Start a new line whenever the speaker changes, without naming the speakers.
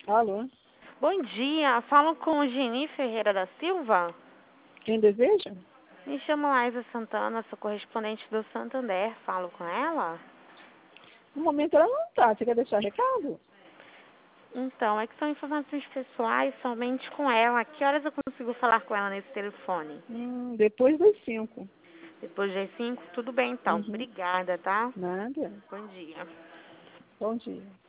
Alô?
Bom dia, falo com Geni Ferreira da Silva.
Quem deseja?
Me chamo Laisa Santana, sou correspondente do Santander. Falo com ela?
No momento ela não está. Você quer deixar recado?
Então, é que são informações pessoais somente com ela. Que horas eu consigo falar com ela nesse telefone?
Depois das 5.
Depois das 5? Tudo bem, então.
Uhum.
Obrigada, tá?
Nada.
Bom dia.
Bom dia.